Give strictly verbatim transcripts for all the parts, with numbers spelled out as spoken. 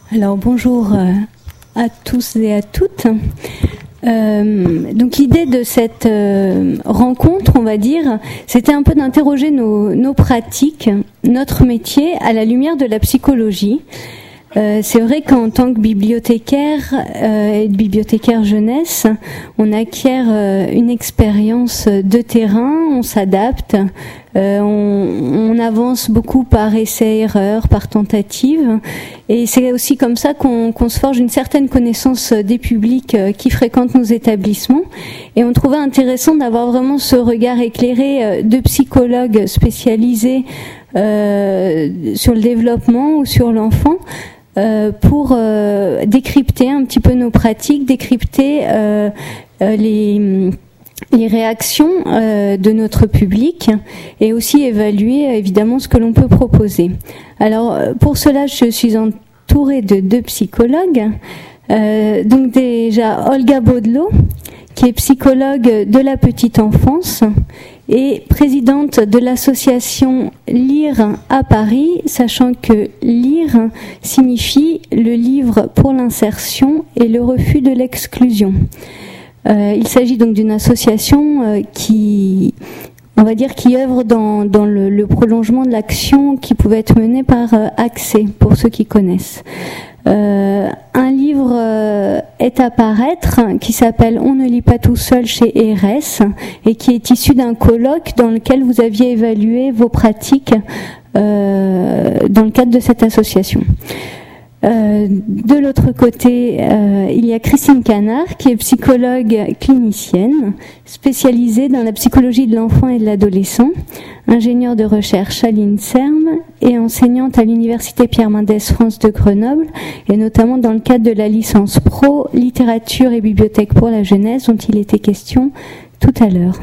Alors bonjour à tous et à toutes. Euh, donc l'idée de cette euh, rencontre, on va dire, c'était un peu d'interroger nos, nos pratiques, notre métier à la lumière de la psychologie. Euh, c'est vrai qu'en tant que bibliothécaire euh, et bibliothécaire jeunesse, on acquiert euh, une expérience de terrain, on s'adapte, euh, on, on avance beaucoup par essai-erreur, par tentative, et c'est aussi comme ça qu'on, qu'on se forge une certaine connaissance des publics euh, qui fréquentent nos établissements. Et on trouvait intéressant d'avoir vraiment ce regard éclairé euh, de psychologues spécialisés euh, sur le développement ou sur l'enfant. Euh, pour euh, décrypter un petit peu nos pratiques, décrypter euh, euh, les, les réactions euh, de notre public et aussi évaluer évidemment ce que l'on peut proposer. Alors pour cela, je suis entourée de deux psychologues. Euh, donc déjà Olga Baudelot, qui est psychologue de la petite enfance et présidente de l'association Lire à Paris, sachant que lire signifie le livre pour l'insertion et le refus de l'exclusion. Euh, il s'agit donc d'une association euh, qui, on va dire, qui œuvre dans, dans le, le prolongement de l'action qui pouvait être menée par euh, Accès, pour ceux qui connaissent. Euh, un livre euh, est à paraître qui s'appelle On ne lit pas tout seul chez E R S et qui est issu d'un colloque dans lequel vous aviez évalué vos pratiques euh, dans le cadre de cette association. Euh, de l'autre côté, euh, il y a Christine Canard, qui est psychologue clinicienne, spécialisée dans la psychologie de l'enfant et de l'adolescent, ingénieure de recherche à l'INSERM et enseignante à l'Université Pierre Mendès France de Grenoble, et notamment dans le cadre de la licence pro littérature et bibliothèque pour la jeunesse, dont il était question tout à l'heure.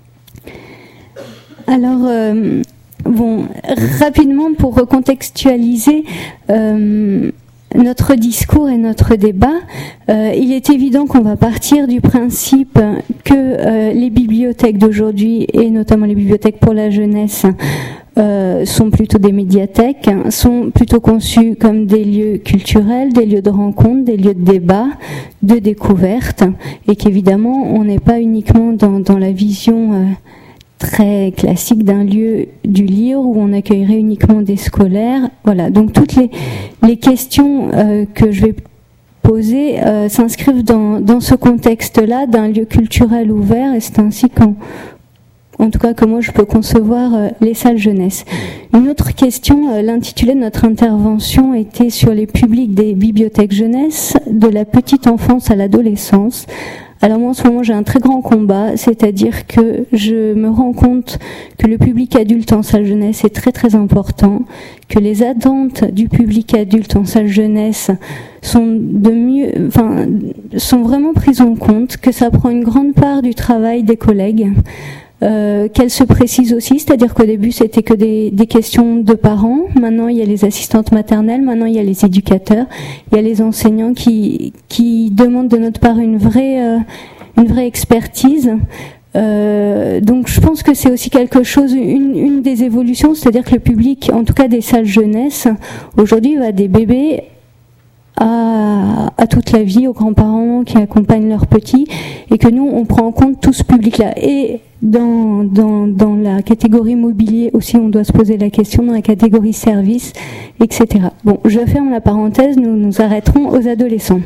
Alors, euh, bon, rapidement pour recontextualiser euh, notre discours et notre débat, euh, il est évident qu'on va partir du principe que euh, les bibliothèques d'aujourd'hui, et notamment les bibliothèques pour la jeunesse, euh, sont plutôt des médiathèques, sont plutôt conçues comme des lieux culturels, des lieux de rencontre, des lieux de débat, de découverte, et qu'évidemment on n'est pas uniquement dans, dans la vision euh, très classique d'un lieu du lire où on accueillerait uniquement des scolaires. Voilà, donc toutes les, les questions euh, que je vais poser euh, s'inscrivent dans, dans ce contexte-là d'un lieu culturel ouvert, et c'est ainsi qu'en en tout cas que moi je peux concevoir euh, les salles jeunesse. Une autre question, euh, l'intitulé de notre intervention était sur les publics des bibliothèques jeunesse, de la petite enfance à l'adolescence. Alors moi en ce moment j'ai un très grand combat, c'est-à-dire que je me rends compte que le public adulte en salle jeunesse est très très important, que les attentes du public adulte en salle jeunesse sont de mieux, enfin, sont vraiment prises en compte, que ça prend une grande part du travail des collègues. Euh, qu'elle se précise aussi, c'est-à-dire qu'au début c'était que des, des questions de parents, maintenant il y a les assistantes maternelles, maintenant il y a les éducateurs, il y a les enseignants qui, qui demandent de notre part une vraie, euh, une vraie expertise. Euh, donc je pense que c'est aussi quelque chose, une, une des évolutions, c'est-à-dire que le public, en tout cas des salles jeunesse, aujourd'hui va des bébés À, à toute la vie, aux grands-parents qui accompagnent leurs petits, et que nous, on prend en compte tout ce public-là. Et dans, dans, dans la catégorie mobilier aussi, on doit se poser la question, dans la catégorie service, et cetera. Bon, je ferme la parenthèse, nous nous arrêterons aux adolescents.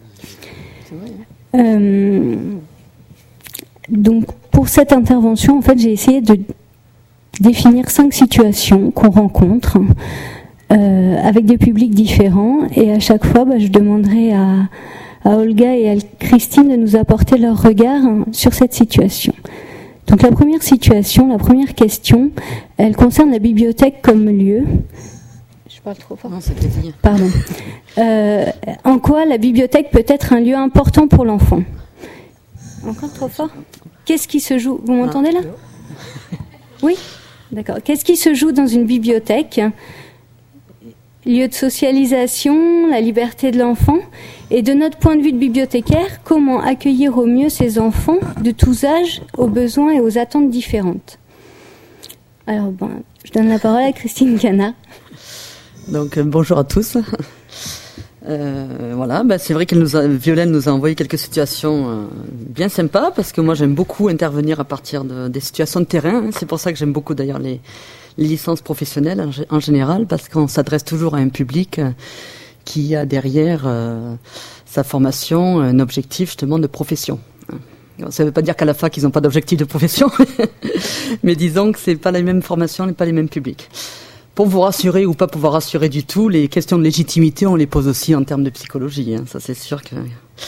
Euh, donc, pour cette intervention, en fait, j'ai essayé de définir cinq situations qu'on rencontre, Euh, avec des publics différents, et à chaque fois bah, je demanderai à, à Olga et à Christine de nous apporter leur regard hein, sur cette situation. Donc la première situation, la première question, elle concerne la bibliothèque comme lieu. Je parle trop fort. Non, c'était bien. Pardon. Euh, en quoi la bibliothèque peut être un lieu important pour l'enfant? Encore trop fort? Qu'est-ce qui se joue? Vous m'entendez là? Oui? D'accord. Qu'est-ce qui se joue dans une bibliothèque? Lieu de socialisation, la liberté de l'enfant, et de notre point de vue de bibliothécaire, comment accueillir au mieux ces enfants de tous âges, aux besoins et aux attentes différentes. Alors, ben, je donne la parole à Christine Canard. Donc, euh, bonjour à tous. Euh, voilà, bah c'est vrai que nous a, Violaine nous a envoyé quelques situations euh, bien sympas, parce que moi j'aime beaucoup intervenir à partir de, des situations de terrain. Hein. C'est pour ça que j'aime beaucoup d'ailleurs les, les licences professionnelles en, en général, parce qu'on s'adresse toujours à un public euh, qui a derrière euh, sa formation un objectif justement de profession. Ça ne veut pas dire qu'à la fac ils n'ont pas d'objectif de profession, mais disons que c'est pas la même formation, pas les mêmes publics. Pour vous rassurer ou pas pouvoir rassurer du tout, les questions de légitimité, on les pose aussi en termes de psychologie. Hein. Ça, c'est sûr que...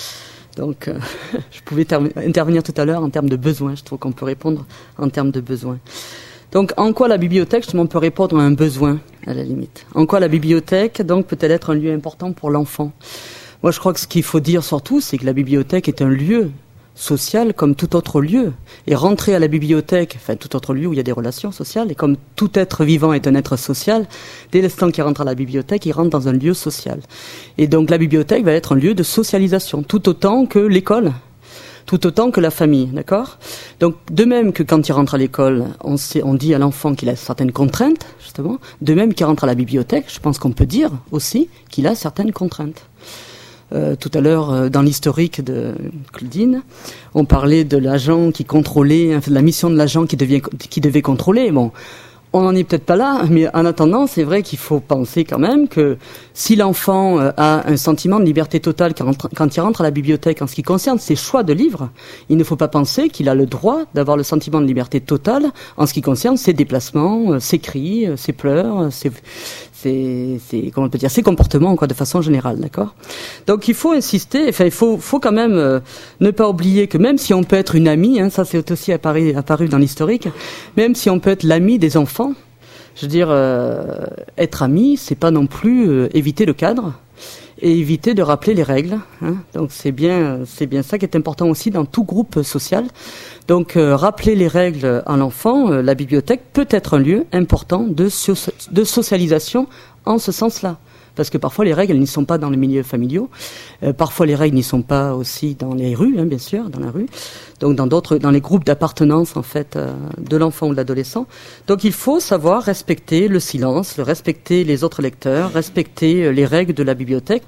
Donc, euh, je pouvais ter- intervenir tout à l'heure en termes de besoins. Je trouve qu'on peut répondre en termes de besoins. Donc, en quoi la bibliothèque, justement, peut répondre à un besoin, à la limite. En quoi la bibliothèque, donc, peut-elle être un lieu important pour l'enfant. Moi, je crois que ce qu'il faut dire surtout, c'est que la bibliothèque est un lieu social comme tout autre lieu. Et rentrer à la bibliothèque, enfin tout autre lieu où il y a des relations sociales, et comme tout être vivant est un être social, dès l'instant qu'il rentre à la bibliothèque, il rentre dans un lieu social. Et donc la bibliothèque va être un lieu de socialisation, tout autant que l'école, tout autant que la famille, d'accord ? Donc de même que quand il rentre à l'école, on, sait, on dit à l'enfant qu'il a certaines contraintes, justement, de même qu'il rentre à la bibliothèque, je pense qu'on peut dire aussi qu'il a certaines contraintes. Euh, tout à l'heure, euh, dans l'historique de Claudine, on parlait de l'agent qui contrôlait, enfin, de la mission de l'agent qui, devait, qui devait contrôler. Bon, on n'en est peut-être pas là, mais en attendant, c'est vrai qu'il faut penser quand même que si l'enfant euh, a un sentiment de liberté totale quand, quand il rentre à la bibliothèque en ce qui concerne ses choix de livres, il ne faut pas penser qu'il a le droit d'avoir le sentiment de liberté totale en ce qui concerne ses déplacements, euh, ses cris, euh, ses pleurs, euh, ses... C'est, c'est, comment on peut dire, ces comportements, quoi, de façon générale, d'accord. Donc il faut insister, enfin il faut, faut quand même euh, ne pas oublier que même si on peut être une amie, hein, ça c'est aussi apparu, apparu dans l'historique, même si on peut être l'ami des enfants, je veux dire, euh, être ami, c'est pas non plus euh, éviter le cadre et éviter de rappeler les règles. Hein. Donc c'est bien, c'est bien ça qui est important aussi dans tout groupe social. Donc euh, rappeler les règles à l'enfant, euh, la bibliothèque peut être un lieu important de, so- de socialisation en ce sens-là. Parce que parfois les règles elles n'y sont pas dans les milieux familiaux, euh, parfois les règles n'y sont pas aussi dans les rues, hein, bien sûr, dans la rue, donc dans d'autres, dans les groupes d'appartenance en fait euh, de l'enfant ou de l'adolescent. Donc il faut savoir respecter le silence, respecter les autres lecteurs, respecter euh, les règles de la bibliothèque,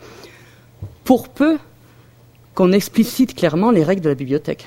pour peu qu'on explicite clairement les règles de la bibliothèque.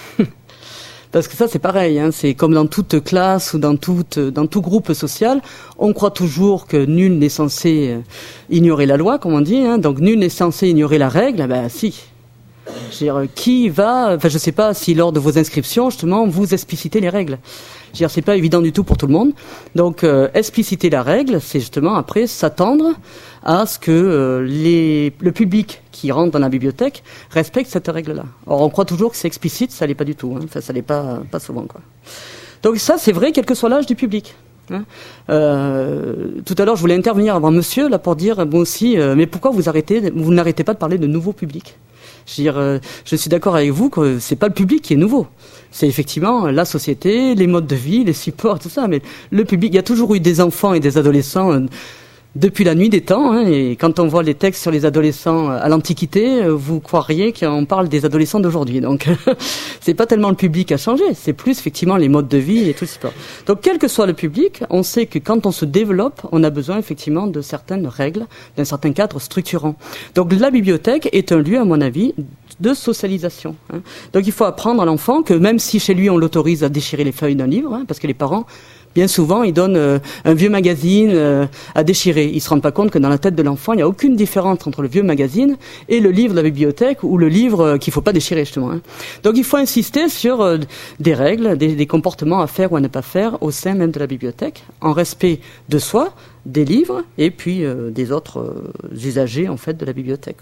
Parce que ça, c'est pareil, hein, c'est comme dans toute classe ou dans, toute, dans tout groupe social, on croit toujours que nul n'est censé euh, ignorer la loi, comme on dit, hein, donc nul n'est censé ignorer la règle, ben si. Je veux dire, qui va, enfin je sais pas si lors de vos inscriptions, justement, vous explicitez les règles. Je veux dire, c'est pas évident du tout pour tout le monde. Donc, euh, expliciter la règle, c'est justement après s'attendre à ce que euh, les, le public qui rentre dans la bibliothèque respecte cette règle-là. Or, on croit toujours que c'est explicite, ça l'est pas du tout. Hein. Enfin, ça l'est pas, pas souvent, quoi. Donc ça, c'est vrai, quel que soit l'âge du public. Hein. Euh, tout à l'heure, je voulais intervenir avant Monsieur là pour dire, bon aussi, euh, mais pourquoi vous arrêtez, vous n'arrêtez pas de parler de nouveaux publics? Je veux dire, euh, je suis d'accord avec vous que c'est pas le public qui est nouveau. C'est effectivement la société, les modes de vie, les supports, tout ça. Mais le public, il y a toujours eu des enfants et des adolescents euh, depuis la nuit des temps. Hein, et quand on voit les textes sur les adolescents à l'Antiquité, euh, vous croiriez qu'on parle des adolescents d'aujourd'hui. Donc, c'est pas tellement le public qui a changé, c'est plus effectivement les modes de vie et tout le support. Donc, quel que soit le public, on sait que quand on se développe, on a besoin effectivement de certaines règles, d'un certain cadre structurant. Donc, la bibliothèque est un lieu, à mon avis, de socialisation. Hein. Donc, il faut apprendre à l'enfant que même si chez lui on l'autorise à déchirer les feuilles d'un livre, hein, parce que les parents, bien souvent, ils donnent euh, un vieux magazine euh, à déchirer. Ils se rendent pas compte que dans la tête de l'enfant, il n'y a aucune différence entre le vieux magazine et le livre de la bibliothèque ou le livre euh, qu'il faut pas déchirer, justement. Hein. Donc, il faut insister sur euh, des règles, des, des comportements à faire ou à ne pas faire au sein même de la bibliothèque, en respect de soi, des livres et puis euh, des autres euh, usagers, en fait, de la bibliothèque.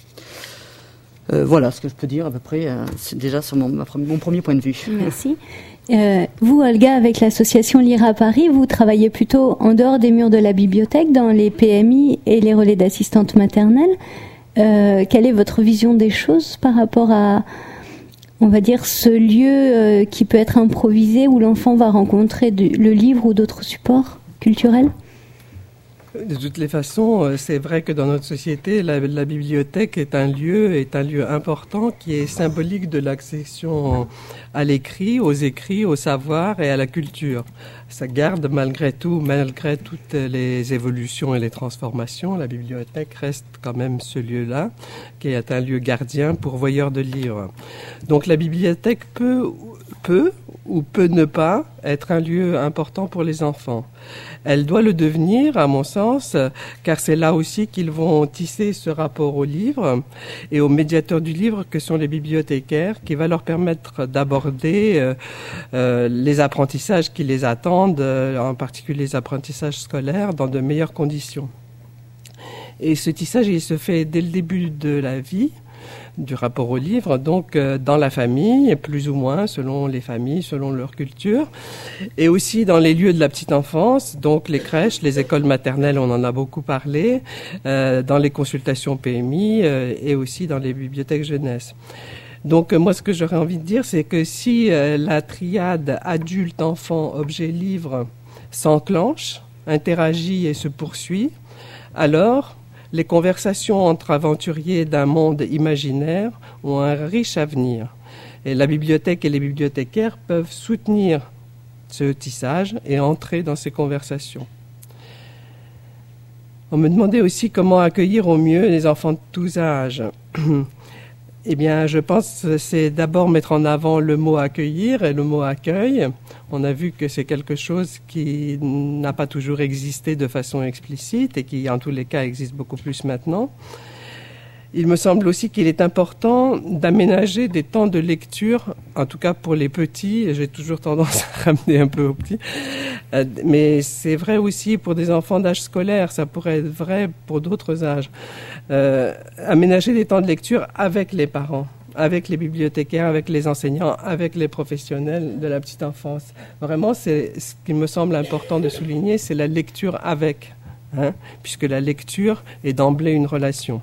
Euh, voilà ce que je peux dire à peu près, euh, c'est déjà sur mon, ma, mon premier point de vue. Merci. Euh, vous, Olga, avec l'association Lire à Paris, vous travaillez plutôt en dehors des murs de la bibliothèque, dans les P M I et les relais d'assistantes maternelles. Euh, quelle est votre vision des choses par rapport à, on va dire, ce lieu euh, qui peut être improvisé où l'enfant va rencontrer du, le livre ou d'autres supports culturels ? De toutes les façons, c'est vrai que dans notre société, la, la bibliothèque est un lieu, est un lieu important qui est symbolique de l'accession à l'écrit, aux écrits, au savoir et à la culture. Ça garde malgré tout, malgré toutes les évolutions et les transformations, la bibliothèque reste quand même ce lieu-là, qui est un lieu gardien, pourvoyeur de livres. Donc la bibliothèque peut, peut ou peut ne pas être un lieu important pour les enfants. Elle doit le devenir, à mon sens, car c'est là aussi qu'ils vont tisser ce rapport au livre et aux médiateurs du livre que sont les bibliothécaires, qui va leur permettre d'aborder euh, euh, les apprentissages qui les attendent, euh, en particulier les apprentissages scolaires, dans de meilleures conditions. Et ce tissage, il se fait dès le début de la vie, du rapport au livre, donc euh, dans la famille, plus ou moins, selon les familles, selon leur culture, et aussi dans les lieux de la petite enfance, donc les crèches, les écoles maternelles, on en a beaucoup parlé, euh, dans les consultations P M I euh, et aussi dans les bibliothèques jeunesse. Donc euh, moi, ce que j'aurais envie de dire, c'est que si euh, la triade adulte, enfant, objet, livre s'enclenche, interagit et se poursuit, alors les conversations entre aventuriers d'un monde imaginaire ont un riche avenir. Et la bibliothèque et les bibliothécaires peuvent soutenir ce tissage et entrer dans ces conversations. On me demandait aussi comment accueillir au mieux les enfants de tous âges. Eh bien, je pense que c'est d'abord mettre en avant le mot accueillir et le mot accueil. On a vu que c'est quelque chose qui n'a pas toujours existé de façon explicite et qui, en tous les cas, existe beaucoup plus maintenant. Il me semble aussi qu'il est important d'aménager des temps de lecture, en tout cas pour les petits, j'ai toujours tendance à ramener un peu aux petits, mais c'est vrai aussi pour des enfants d'âge scolaire, ça pourrait être vrai pour d'autres âges. Euh, aménager des temps de lecture avec les parents, avec les bibliothécaires, avec les enseignants, avec les professionnels de la petite enfance. Vraiment, c'est ce qui me semble important de souligner, c'est la lecture avec, hein, puisque la lecture est d'emblée une relation.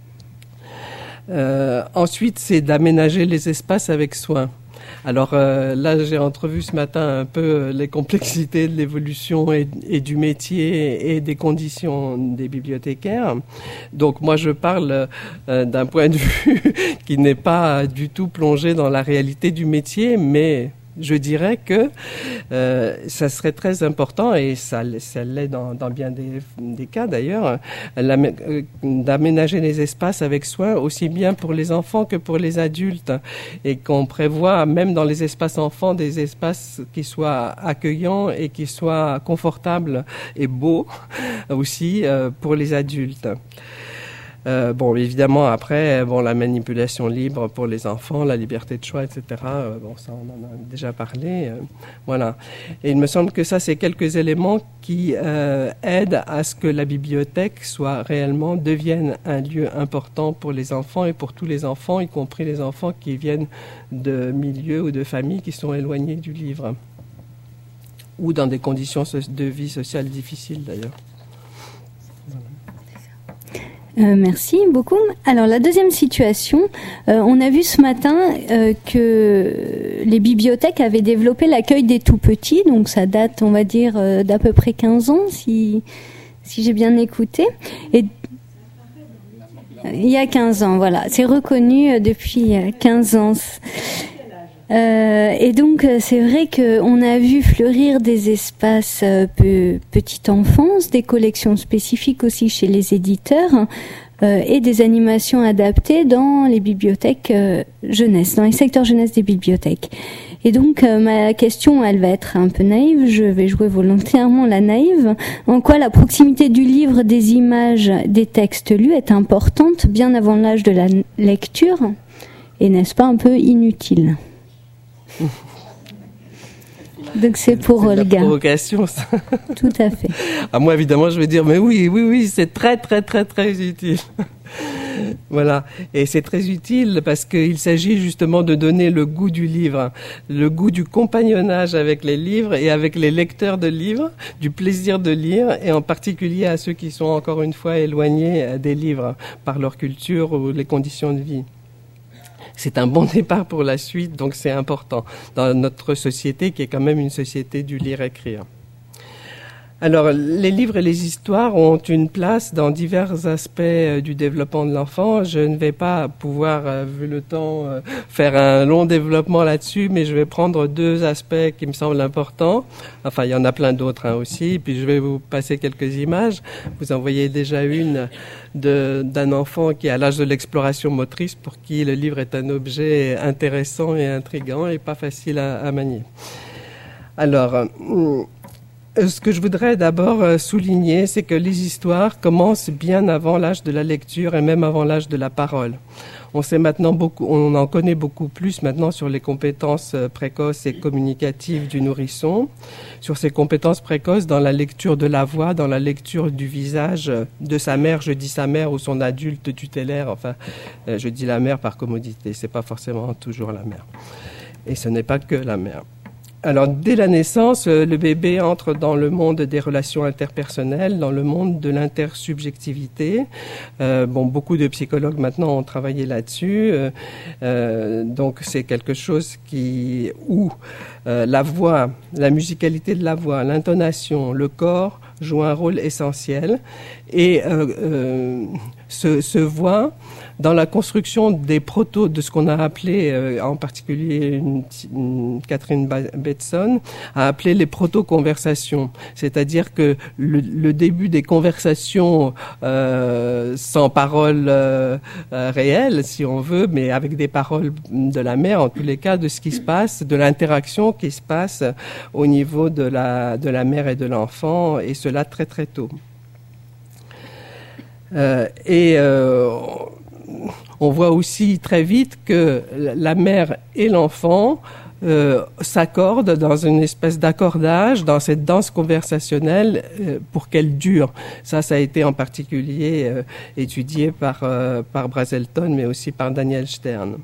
Euh, ensuite, c'est d'aménager les espaces avec soin. Alors euh, là, j'ai entrevu ce matin un peu les complexités de l'évolution et, et du métier et des conditions des bibliothécaires. Donc moi, je parle euh, d'un point de vue qui n'est pas du tout plongé dans la réalité du métier, mais je dirais que euh, ça serait très important, et ça, ça l'est dans, dans bien des, des cas d'ailleurs, euh, d'aménager les espaces avec soin, aussi bien pour les enfants que pour les adultes, et qu'on prévoit même dans les espaces enfants des espaces qui soient accueillants et qui soient confortables et beaux aussi euh, pour les adultes. Euh, bon, évidemment, après, bon, la manipulation libre pour les enfants, la liberté de choix, et cetera. Euh, bon, ça, on en a déjà parlé. Euh, voilà. Et il me semble que ça, c'est quelques éléments qui euh, aident à ce que la bibliothèque soit réellement, devienne un lieu important pour les enfants et pour tous les enfants, y compris les enfants qui viennent de milieux ou de familles qui sont éloignés du livre, ou dans des conditions de vie sociale difficiles, d'ailleurs. Euh, merci beaucoup. Alors la deuxième situation, euh, on a vu ce matin euh, que les bibliothèques avaient développé l'accueil des tout-petits, donc ça date, on va dire, euh, d'à peu près quinze ans, si, si j'ai bien écouté. Et il y a quinze ans, voilà. C'est reconnu depuis quinze ans. Euh, et donc c'est vrai qu'on a vu fleurir des espaces euh, pe- petite enfance, des collections spécifiques aussi chez les éditeurs euh, et des animations adaptées dans les bibliothèques euh, jeunesse, dans les secteurs jeunesse des bibliothèques. Et donc euh, ma question, elle va être un peu naïve, je vais jouer volontairement la naïve. En quoi la proximité du livre, des images, des textes lus est importante bien avant l'âge de la lecture, et n'est-ce pas un peu inutile ? Donc c'est pour c'est Olga. La provocation, ça. Tout à fait. Ah, moi, évidemment, je vais dire, mais oui, oui, oui, c'est très, très, très, très utile. Voilà. Et c'est très utile parce qu'il s'agit justement de donner le goût du livre, le goût du compagnonnage avec les livres et avec les lecteurs de livres, du plaisir de lire, et en particulier à ceux qui sont encore une fois éloignés des livres par leur culture ou les conditions de vie. C'est un bon départ pour la suite, donc c'est important dans notre société qui est quand même une société du lire-écrire. Alors, les livres et les histoires ont une place dans divers aspects du développement de l'enfant. Je ne vais pas pouvoir, vu le temps, faire un long développement là-dessus, mais je vais prendre deux aspects qui me semblent importants. Enfin, il y en a plein d'autres hein, aussi. Puis je vais vous passer quelques images. Vous en voyez déjà une de, d'un enfant qui est à l'âge de l'exploration motrice, pour qui le livre est un objet intéressant et intriguant et pas facile à, à manier. Alors... Ce que je voudrais d'abord souligner, c'est que les histoires commencent bien avant l'âge de la lecture et même avant l'âge de la parole. On sait maintenant beaucoup, on en connaît beaucoup plus maintenant sur les compétences précoces et communicatives du nourrisson, sur ses compétences précoces dans la lecture de la voix, dans la lecture du visage de sa mère, je dis sa mère ou son adulte tutélaire, enfin, je dis la mère par commodité, c'est pas forcément toujours la mère. Et ce n'est pas que la mère. Alors, dès la naissance, le bébé entre dans le monde des relations interpersonnelles, dans le monde de l'intersubjectivité. Euh, bon, beaucoup de psychologues maintenant ont travaillé là-dessus. Euh, euh, donc, c'est quelque chose qui où euh, la voix, la musicalité de la voix, l'intonation, le corps jouent un rôle essentiel et euh, euh, se, se voit dans la construction des protos, de ce qu'on a appelé, euh, en particulier une, une Catherine Bateson, a appelé les proto-conversations. C'est-à-dire que le, le début des conversations euh, sans paroles euh, euh, réelles, si on veut, mais avec des paroles de la mère, en tous les cas, de ce qui se passe, de l'interaction qui se passe au niveau de la, de la mère et de l'enfant, et cela très très tôt. Euh, et euh, on voit aussi très vite que la mère et l'enfant euh, s'accordent dans une espèce d'accordage, dans cette danse conversationnelle euh, pour qu'elle dure. Ça, ça a été en particulier euh, étudié par, euh, par Brazelton, mais aussi par Daniel Stern.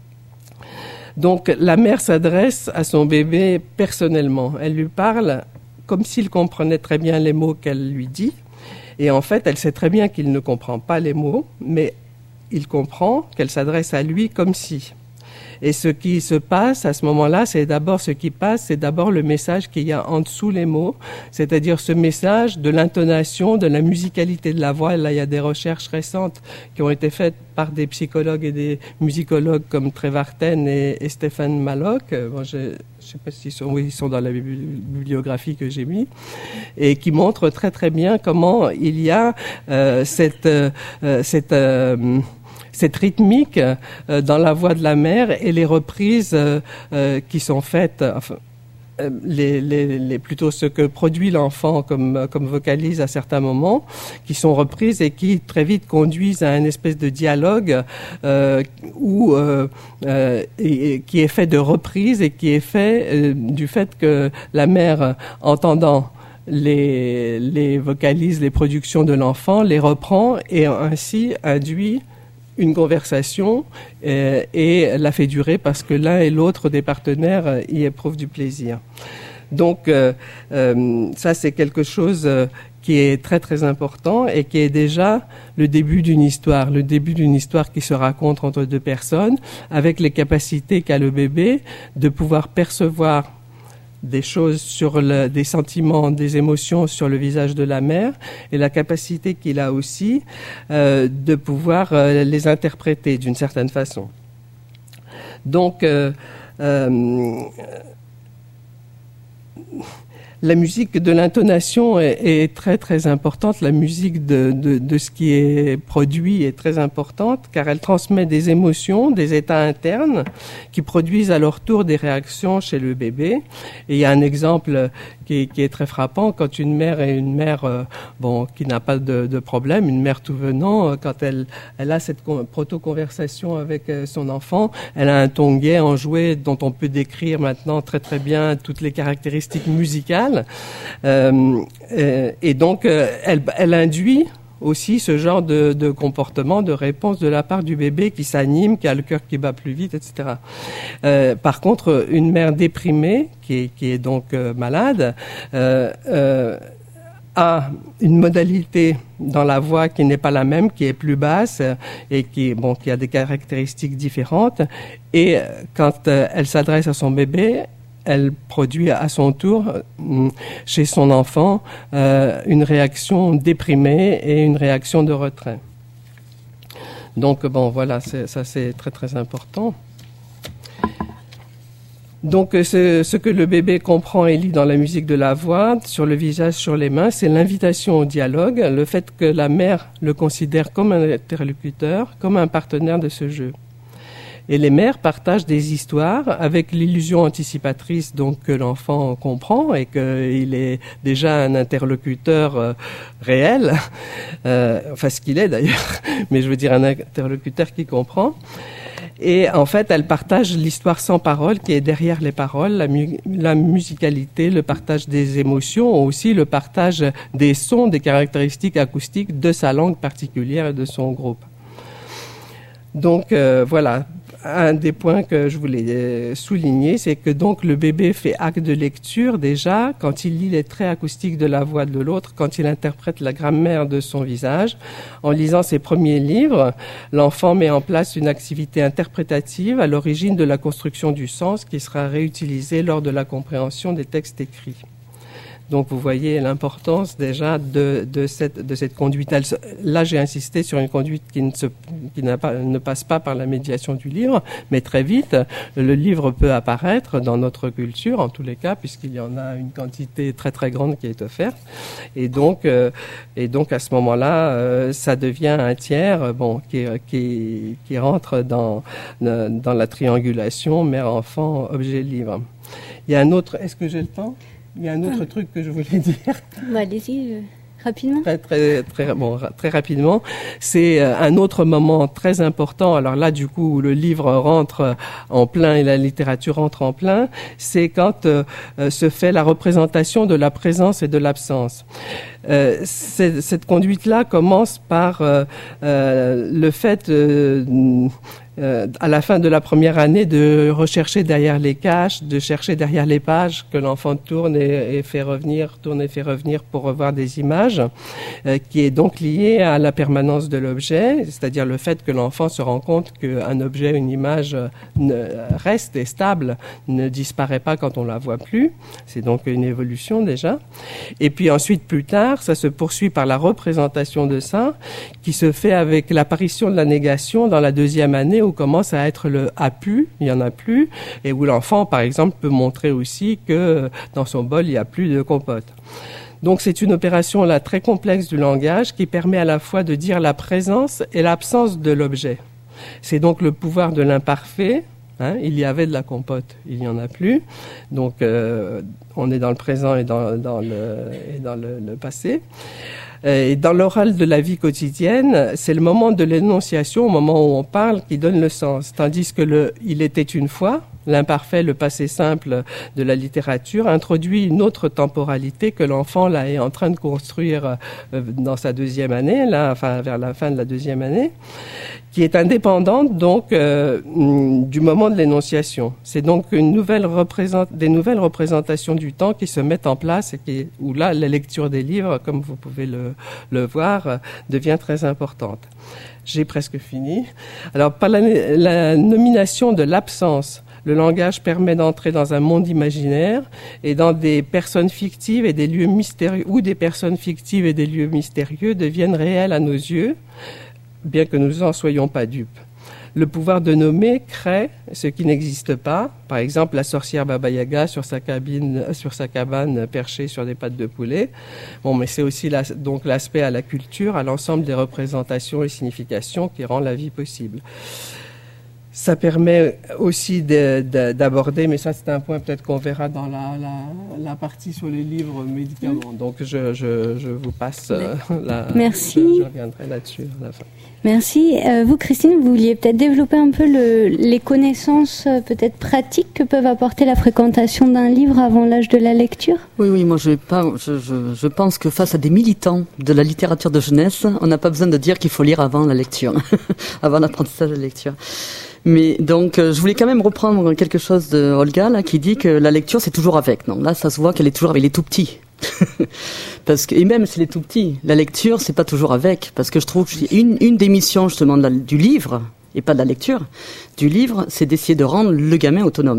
Donc, la mère s'adresse à son bébé personnellement. Elle lui parle comme s'il comprenait très bien les mots qu'elle lui dit. Et en fait, elle sait très bien qu'il ne comprend pas les mots, mais il comprend qu'elle s'adresse à lui comme si. Et ce qui se passe à ce moment-là, c'est d'abord ce qui passe, c'est d'abord le message qu'il y a en dessous les mots, c'est-à-dire ce message de l'intonation, de la musicalité de la voix. Là, il y a des recherches récentes qui ont été faites par des psychologues et des musicologues comme Trevarten et, et Stephen Malloch. Bon, je ne sais pas s'ils sont, oui, ils sont dans la bibliographie que j'ai mis, et qui montrent très très bien comment il y a euh, cette euh, cette euh, cette rythmique euh, dans la voix de la mère et les reprises euh, euh, qui sont faites, enfin, euh, les, les, les, plutôt ce que produit l'enfant comme, comme vocalise à certains moments, qui sont reprises et qui très vite conduisent à une espèce de dialogue euh, où, euh, euh, et, et, qui est fait de reprises et qui est fait euh, du fait que la mère, entendant les, les vocalises, les productions de l'enfant, les reprend et ainsi induit une conversation euh, et la fait durer parce que l'un et l'autre des partenaires y éprouvent du plaisir. Donc euh, euh, ça, c'est quelque chose euh, qui est très très important et qui est déjà le début d'une histoire, le début d'une histoire qui se raconte entre deux personnes avec les capacités qu'a le bébé de pouvoir percevoir des choses sur le, des sentiments, des émotions sur le visage de la mère et la capacité qu'il a aussi euh, de pouvoir euh, les interpréter d'une certaine façon. Donc, euh, euh, la musique de l'intonation est, est très très importante. La musique de, de, de ce qui est produit est très importante car elle transmet des émotions, des états internes qui produisent à leur tour des réactions chez le bébé. Et il y a un exemple qui est, qui est très frappant quand une mère est une mère euh, bon qui n'a pas de, de problème, une mère tout venant, euh, quand elle elle a cette proto-conversation avec euh, son enfant, elle a un ton gai, enjoué dont on peut décrire maintenant très très bien toutes les caractéristiques musicales. Euh, euh, et donc, euh, elle, elle induit aussi ce genre de, de comportement, de réponse de la part du bébé qui s'anime, qui a le cœur qui bat plus vite, et cetera. Euh, par contre, une mère déprimée, qui est, qui est donc euh, malade, euh, euh, a une modalité dans la voix qui n'est pas la même, qui est plus basse et qui, bon, qui a des caractéristiques différentes. Et quand euh, elle s'adresse à son bébé, elle produit à son tour chez son enfant euh, une réaction déprimée et une réaction de retrait. Donc bon, voilà, c'est, ça c'est très très important. Donc ce, ce que le bébé comprend et lit dans la musique de la voix, sur le visage, sur les mains, c'est l'invitation au dialogue, le fait que la mère le considère comme un interlocuteur, comme un partenaire de ce jeu. Et les mères partagent des histoires avec l'illusion anticipatrice donc que l'enfant comprend et qu'il est déjà un interlocuteur euh, réel, euh, enfin ce qu'il est d'ailleurs, mais je veux dire un interlocuteur qui comprend. Et en fait, elle partage l'histoire sans parole qui est derrière les paroles, la, mu- la musicalité, le partage des émotions, aussi le partage des sons, des caractéristiques acoustiques de sa langue particulière et de son groupe. Donc euh, voilà, un des points que je voulais souligner, c'est que donc le bébé fait acte de lecture déjà quand il lit les traits acoustiques de la voix de l'autre, quand il interprète la grammaire de son visage. En lisant ses premiers livres, l'enfant met en place une activité interprétative à l'origine de la construction du sens qui sera réutilisée lors de la compréhension des textes écrits. Donc vous voyez l'importance déjà de, de, cette, de cette conduite. Là, j'ai insisté sur une conduite qui, ne, se, qui n'a pas, ne passe pas par la médiation du livre, mais très vite, le livre peut apparaître dans notre culture, en tous les cas, puisqu'il y en a une quantité très très grande qui est offerte. Et donc, euh, et donc à ce moment-là, euh, ça devient un tiers bon, qui, qui, qui rentre dans, dans la triangulation mère-enfant, objet-livre. Il y a un autre... Est-ce que j'ai le temps ? Il y a un autre ah. truc que je voulais dire. Bah, allez-y, euh, rapidement. Très, très, très, bon, très rapidement. C'est euh, un autre moment très important. Alors là, du coup, où le livre rentre en plein et la littérature rentre en plein, c'est quand euh, euh, se fait la représentation de la présence et de l'absence. Euh, cette conduite-là commence par euh, euh, le fait... Euh, Euh, à la fin de la première année, de rechercher derrière les caches, de chercher derrière les pages que l'enfant tourne et, et fait revenir, tourne et fait revenir pour revoir des images, euh, qui est donc lié à la permanence de l'objet, c'est-à-dire le fait que l'enfant se rend compte qu'un objet, une image ne, reste et stable, ne disparaît pas quand on la voit plus. C'est donc une évolution déjà. Et puis ensuite, plus tard, ça se poursuit par la représentation de ça, qui se fait avec l'apparition de la négation dans la deuxième année, où commence à être le « a pu », il n'y en a plus, et où l'enfant, par exemple, peut montrer aussi que dans son bol, il n'y a plus de compote. Donc c'est une opération là très complexe du langage qui permet à la fois de dire la présence et l'absence de l'objet. C'est donc le pouvoir de l'imparfait. Hein, il y avait de la compote, il n'y en a plus. Donc euh, on est dans le présent et dans, dans, le, et dans le, le passé. Et dans l'oral de la vie quotidienne, c'est le moment de l'énonciation, au moment où on parle, qui donne le sens. Tandis que le « il était une fois », l'imparfait, le passé simple de la littérature, introduit une autre temporalité que l'enfant là est en train de construire euh, dans sa deuxième année, là, enfin vers la fin de la deuxième année, qui est indépendante donc euh, du moment de l'énonciation. C'est donc une nouvelle représent- des nouvelles représentations du temps qui se mettent en place et qui, où là la lecture des livres, comme vous pouvez le, le voir, euh, devient très importante. J'ai presque fini. Alors par la, la nomination de l'absence, le langage permet d'entrer dans un monde imaginaire et dans des personnes fictives et des lieux mystérieux, où des personnes fictives et des lieux mystérieux deviennent réels à nos yeux, bien que nous n'en soyons pas dupes. Le pouvoir de nommer crée ce qui n'existe pas. Par exemple, la sorcière Baba Yaga sur sa cabine, sur sa cabane perchée sur des pattes de poulet. Bon, mais c'est aussi la, donc l'aspect à la culture, à l'ensemble des représentations et significations qui rend la vie possible. Ça permet aussi de, de, d'aborder, mais ça c'est un point peut-être qu'on verra dans la, la, la partie sur les livres médicaments. Donc je, je, je vous passe euh, la... Merci. Je, je reviendrai là-dessus à la fin. Merci. Euh, vous, Christine, vous vouliez peut-être développer un peu le, les connaissances euh, peut-être pratiques que peuvent apporter la fréquentation d'un livre avant l'âge de la lecture ? Oui, oui, moi je, pas, je, je, je pense que face à des militants de la littérature de jeunesse, on n'a pas besoin de dire qu'il faut lire avant la lecture, avant l'apprentissage de la lecture. Mais donc, euh, je voulais quand même reprendre quelque chose de Olga, là, qui dit que la lecture, c'est toujours avec. Non, là, ça se voit qu'elle est toujours avec les tout petits. Parce que, et même si les tout petits, la lecture, c'est pas toujours avec. Parce que je trouve que une, une des missions, justement, de la, du livre, et pas de la lecture, du livre, c'est d'essayer de rendre le gamin autonome.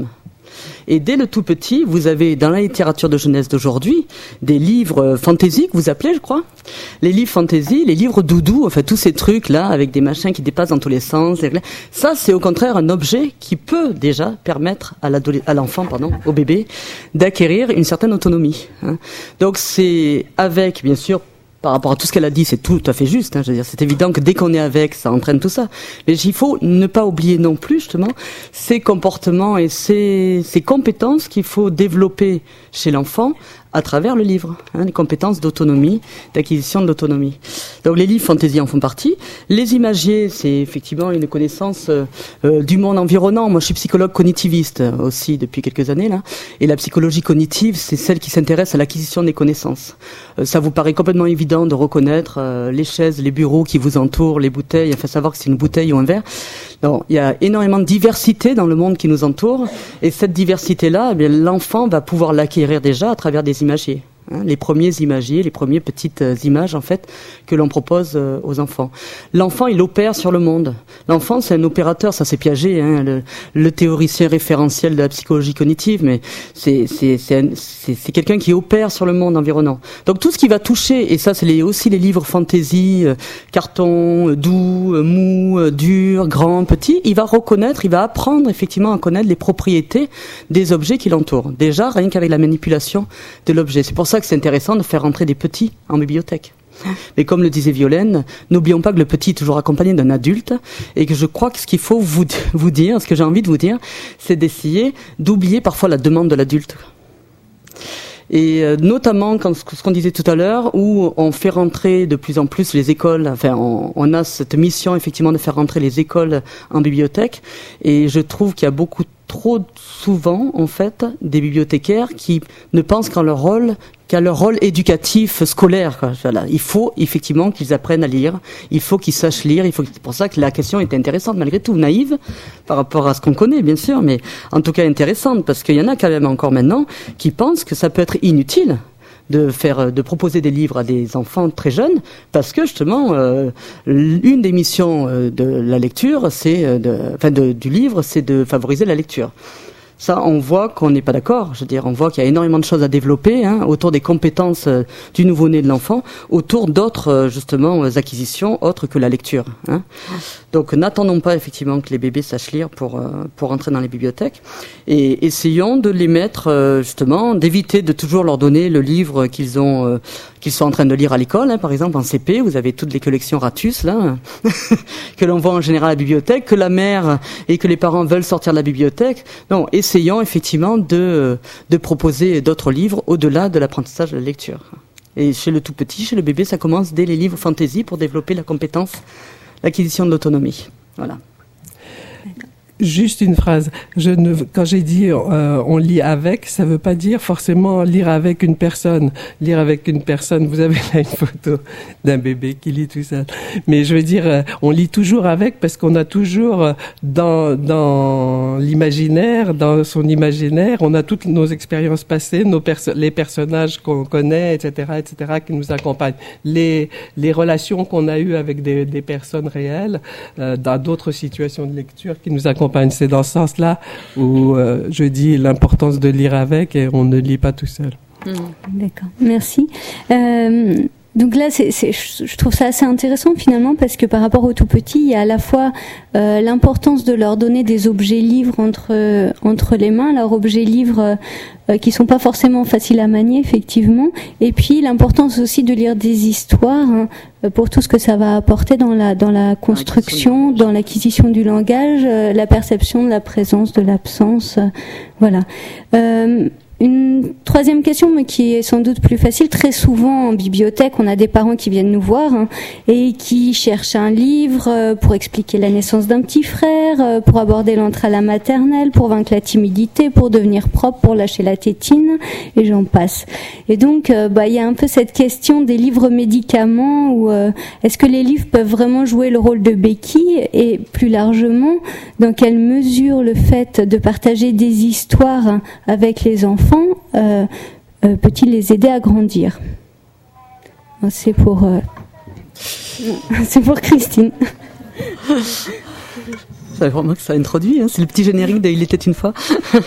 Et dès le tout petit, vous avez dans la littérature de jeunesse d'aujourd'hui des livres fantasy que vous appelez, je crois, les livres fantasy, les livres doudou, enfin tous ces trucs là avec des machins qui dépassent dans tous les sens. Ça, c'est au contraire un objet qui peut déjà permettre à, à l'enfant, pardon, au bébé, d'acquérir une certaine autonomie. Hein. Donc c'est avec, bien sûr, par rapport à tout ce qu'elle a dit, c'est tout à fait juste. Hein, je veux dire, c'est évident que dès qu'on est avec, ça entraîne tout ça. Mais il faut ne pas oublier non plus, justement, ces comportements et ces, ces compétences qu'il faut développer chez l'enfant à travers le livre, hein, les compétences d'autonomie, d'acquisition de l'autonomie. Donc les livres fantasy en font partie. Les imagiers, c'est effectivement une connaissance euh, euh, du monde environnant. Moi, je suis psychologue cognitiviste euh, aussi depuis quelques années là, et la psychologie cognitive, c'est celle qui s'intéresse à l'acquisition des connaissances. Euh, ça vous paraît complètement évident de reconnaître euh, les chaises, les bureaux qui vous entourent, les bouteilles, enfin savoir que c'est une bouteille ou un verre. Non, il y a énormément de diversité dans le monde qui nous entoure, et cette diversité-là, eh bien, l'enfant va pouvoir l'acquérir déjà à travers des imagiers. Hein, les premiers imagiers, les premières petites euh, images en fait que l'on propose euh, aux enfants. L'enfant, il opère sur le monde. L'enfant, c'est un opérateur, ça c'est Piaget, hein, le, le théoricien référentiel de la psychologie cognitive, mais c'est c'est c'est, un, c'est c'est quelqu'un qui opère sur le monde environnant. Donc tout ce qui va toucher, et ça c'est les, aussi les livres fantasy, euh, carton, euh, doux, euh, mou, euh, dur, grand, petit, il va reconnaître, il va apprendre effectivement à connaître les propriétés des objets qui l'entourent. Déjà, rien qu'avec la manipulation de l'objet. C'est pour ça que c'est intéressant de faire rentrer des petits en bibliothèque. Mais comme le disait Violaine, n'oublions pas que le petit est toujours accompagné d'un adulte et que je crois que ce qu'il faut vous, vous dire, ce que j'ai envie de vous dire, c'est d'essayer d'oublier parfois la demande de l'adulte. Et euh, notamment, quand, ce qu'on disait tout à l'heure, où on fait rentrer de plus en plus les écoles, enfin on, on a cette mission effectivement de faire rentrer les écoles en bibliothèque, et je trouve qu'il y a beaucoup trop souvent en fait des bibliothécaires qui ne pensent qu'à leur rôle qu'à leur rôle éducatif scolaire, quoi. Voilà. Il faut effectivement qu'ils apprennent à lire, il faut qu'ils sachent lire, il faut. C'est pour ça que la question est intéressante malgré tout, naïve par rapport à ce qu'on connaît bien sûr, mais en tout cas intéressante parce qu'il y en a quand même encore maintenant qui pensent que ça peut être inutile de faire, de proposer des livres à des enfants très jeunes, parce que justement, euh, une des missions de la lecture, c'est, de, enfin, de, du livre, c'est de favoriser la lecture. Ça, on voit qu'on n'est pas d'accord. Je veux dire, on voit qu'il y a énormément de choses à développer hein, autour des compétences euh, du nouveau-né de l'enfant, autour d'autres euh, justement euh, acquisitions autres que la lecture. Hein. Donc, n'attendons pas effectivement que les bébés sachent lire pour euh, pour entrer dans les bibliothèques, et essayons de les mettre euh, justement, d'éviter de toujours leur donner le livre qu'ils ont euh, qu'ils sont en train de lire à l'école. Hein. Par exemple, en C P, vous avez toutes les collections Ratus là que l'on voit en général à la bibliothèque, que la mère et que les parents veulent sortir de la bibliothèque. Non, et essayons effectivement de, de proposer d'autres livres au-delà de l'apprentissage de la lecture. Et chez le tout petit, chez le bébé, ça commence dès les livres fantasy pour développer la compétence, l'acquisition de l'autonomie. Voilà. Juste une phrase. Je ne, quand j'ai dit euh, on lit avec, ça veut pas dire forcément lire avec une personne. Lire avec une personne, vous avez là une photo d'un bébé qui lit tout seul. Mais je veux dire, euh, on lit toujours avec parce qu'on a toujours euh, dans dans l'imaginaire, dans son imaginaire, on a toutes nos expériences passées, nos perso- les personnages qu'on connaît, et cetera, et cetera, qui nous accompagnent. Les les relations qu'on a eues avec des des personnes réelles euh, dans d'autres situations de lecture qui nous accompagnent. C'est dans ce sens-là où euh, je dis l'importance de lire avec et on ne lit pas tout seul. Mmh. D'accord, merci. Euh, donc là, c'est, c'est, je trouve ça assez intéressant finalement parce que par rapport aux tout petits, il y a à la fois euh, l'importance de leur donner des objets livres entre euh, entre les mains, leurs objets livres euh, qui sont pas forcément faciles à manier effectivement, et puis l'importance aussi de lire des histoires hein, pour tout ce que ça va apporter dans la dans la construction, dans l'acquisition du langage, euh, la perception de la présence, de l'absence, euh, voilà. Euh, Une troisième question, mais qui est sans doute plus facile. Très souvent en bibliothèque, on a des parents qui viennent nous voir hein, et qui cherchent un livre euh, pour expliquer la naissance d'un petit frère, euh, pour aborder l'entrée à la maternelle, pour vaincre la timidité, pour devenir propre, pour lâcher la tétine, et j'en passe. Et donc, euh, bah, il y a un peu cette question des livres médicaments où euh, est-ce que les livres peuvent vraiment jouer le rôle de béquille, et plus largement, dans quelle mesure le fait de partager des histoires hein, avec les enfants Euh, euh, peut-il les aider à grandir? C'est pour, euh, c'est pour Christine. savez vraiment que ça introduit, hein, c'est le petit générique de Il était une fois.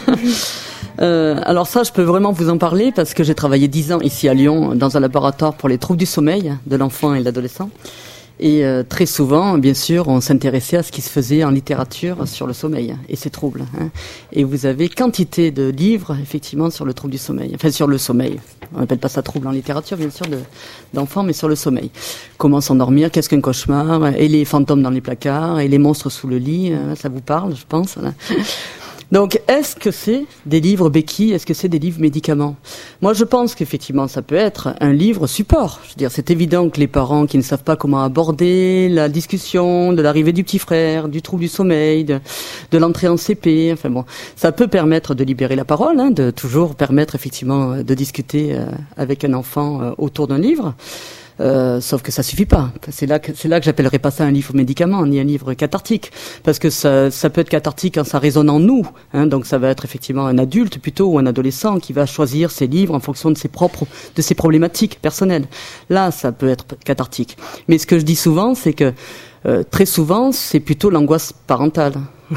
euh, alors ça, je peux vraiment vous en parler parce que j'ai travaillé dix ans ici à Lyon dans un laboratoire pour les troubles du sommeil de l'enfant et de l'adolescent. Et euh, très souvent, bien sûr, on s'intéressait à ce qui se faisait en littérature sur le sommeil et ses troubles. Hein. Et vous avez quantité de livres, effectivement, sur le trouble du sommeil. Enfin, sur le sommeil. On n'appelle pas ça trouble en littérature, bien sûr, de, d'enfants, mais sur le sommeil. Comment s'endormir, qu'est-ce qu'un cauchemar, et les fantômes dans les placards, et les monstres sous le lit, hein, ça vous parle, je pense. Voilà. Donc, est-ce que c'est des livres béquilles? Est-ce que c'est des livres médicaments? Moi, je pense qu'effectivement, ça peut être un livre support. Je veux dire, c'est évident que les parents qui ne savent pas comment aborder la discussion de l'arrivée du petit frère, du trouble du sommeil, de, de l'entrée en C P, enfin bon, ça peut permettre de libérer la parole, hein, de toujours permettre effectivement de discuter euh, avec un enfant euh, autour d'un livre. Euh, sauf que ça suffit pas. C'est là que c'est là que j'appellerais pas ça un livre médicament ni un livre cathartique, parce que ça, ça peut être cathartique quand ça résonne en nous. Hein, donc ça va être effectivement un adulte plutôt ou un adolescent qui va choisir ses livres en fonction de ses propres, de ses problématiques personnelles. Là, ça peut être cathartique. Mais ce que je dis souvent, c'est que euh, très souvent, c'est plutôt l'angoisse parentale.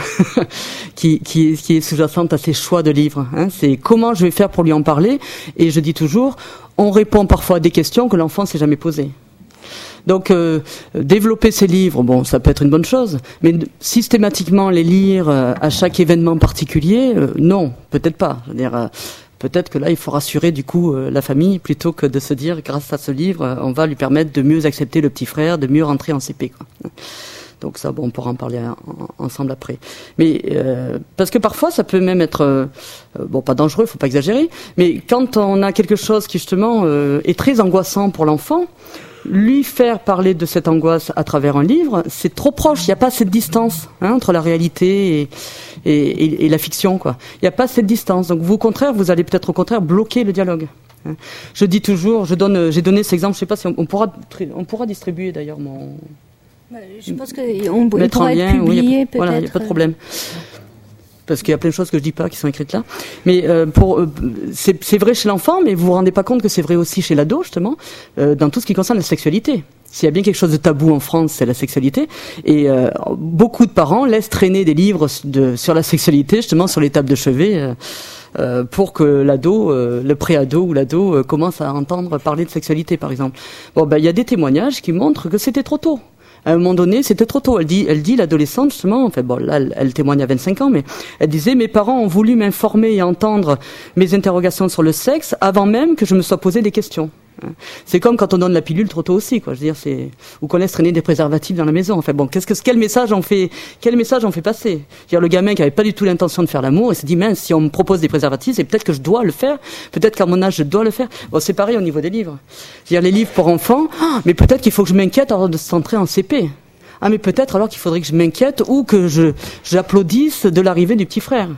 qui, qui, qui est sous-jacente à ces choix de livres. Hein. C'est comment je vais faire pour lui en parler. Et je dis toujours, on répond parfois à des questions que l'enfant ne s'est jamais posées. Donc, euh, développer ces livres, bon, ça peut être une bonne chose, mais systématiquement les lire euh, à chaque événement particulier, euh, non, peut-être pas. Je veux dire, euh, peut-être que là, il faut rassurer du coup euh, la famille plutôt que de se dire, grâce à ce livre, euh, on va lui permettre de mieux accepter le petit frère, de mieux rentrer en C P, quoi. Donc ça, bon, on pourra en parler en, ensemble après. Mais euh, parce que parfois, ça peut même être, euh, bon, pas dangereux, faut pas exagérer, mais quand on a quelque chose qui justement euh, est très angoissant pour l'enfant, lui faire parler de cette angoisse à travers un livre, c'est trop proche. Il n'y a pas cette distance hein, entre la réalité et, et, et, et la fiction, quoi. Il n'y a pas cette distance. Donc vous, au contraire, vous allez peut-être au contraire bloquer le dialogue. Hein. Je dis toujours, je donne, j'ai donné cet exemple. Je sais pas si on, on pourra, on pourra distribuer d'ailleurs mon. Je pense qu'on pourra être publié, oui, peut-être. Voilà, il n'y a pas de problème. Parce qu'il y a plein de choses que je dis pas qui sont écrites là. Mais euh, pour, euh, c'est, c'est vrai chez l'enfant, mais vous vous rendez pas compte que c'est vrai aussi chez l'ado, justement, euh, dans tout ce qui concerne la sexualité. S'il y a bien quelque chose de tabou en France, c'est la sexualité. Et euh, beaucoup de parents laissent traîner des livres de, sur la sexualité, justement, sur les tables de chevet, euh, euh, pour que l'ado, euh, le pré-ado ou l'ado euh, commence à entendre parler de sexualité, par exemple. Bon, ben, il y a des témoignages qui montrent que c'était trop tôt. À un moment donné, c'était trop tôt. Elle dit, elle dit, l'adolescente, justement, enfin bon, là, elle, elle témoigne à vingt-cinq ans, mais elle disait, mes parents ont voulu m'informer et entendre mes interrogations sur le sexe avant même que je me sois posé des questions. C'est comme quand on donne la pilule trop tôt aussi, quoi. Je veux dire, c'est, ou qu'on laisse traîner des préservatifs dans la maison. Enfin bon, qu'est-ce que, quel message on fait, quel message on fait passer? Je veux dire, le gamin qui avait pas du tout l'intention de faire l'amour, il s'est dit, mince, si on me propose des préservatifs, c'est peut-être que je dois le faire. Peut-être qu'à mon âge, je dois le faire. Bon, c'est pareil au niveau des livres. Je veux dire, les livres pour enfants, mais peut-être qu'il faut que je m'inquiète avant de s'entrer en C P. Ah, mais peut-être alors qu'il faudrait que je m'inquiète ou que je, j'applaudisse de l'arrivée du petit frère.